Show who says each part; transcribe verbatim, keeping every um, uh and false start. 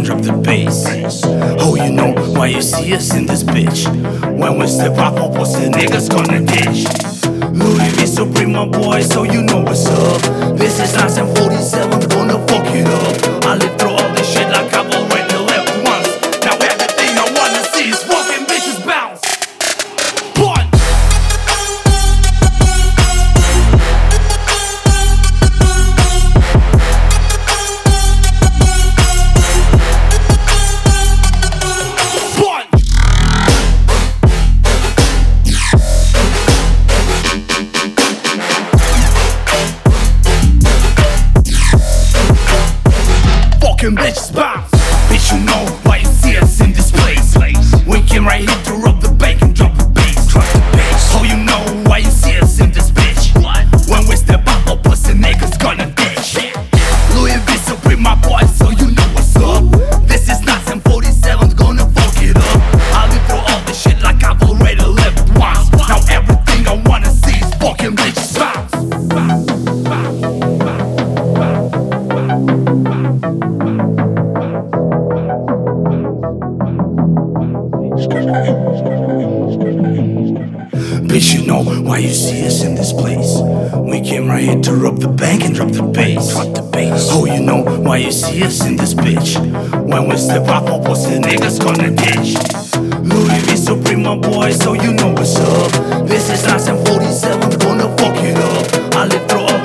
Speaker 1: and drop the bass. Oh, you know why you see us in this bitch? When we step up, our pussy niggas gonna ditch. Louis V Supreme, my boy, so you know what's up. This is nineteen forty-seven, gonna fuck it up. I live through all this shit like I've already left once. Now everything I wanna see is fucking bitches bounce. One. Bitches bounce. Bitch, you know why you see us in this place. We came right here to rob the bank and drop the bass. Drop the bass. Oh, you know why you see us in this bitch? What? When we step up, our pussy niggas gonna ditch. Louis V Supreme, my boy, so you know what's up. This is nineteen forty-seven, gonna fuck it up. I live through all this shit like I've already lived once. Now everything I wanna see is fucking bitches bounce. Bounce, bounce, bounce, Bitch, you know why you see us in this place. We came right here to rob the bank and drop the bass. Drop the bass. Oh, you know why you see us in this bitch? When we step up, our pussy niggas gonna ditch. Louis V Supreme, my boy, so you know what's up. This is nineteen forty-seven, gonna fuck it up. I live through all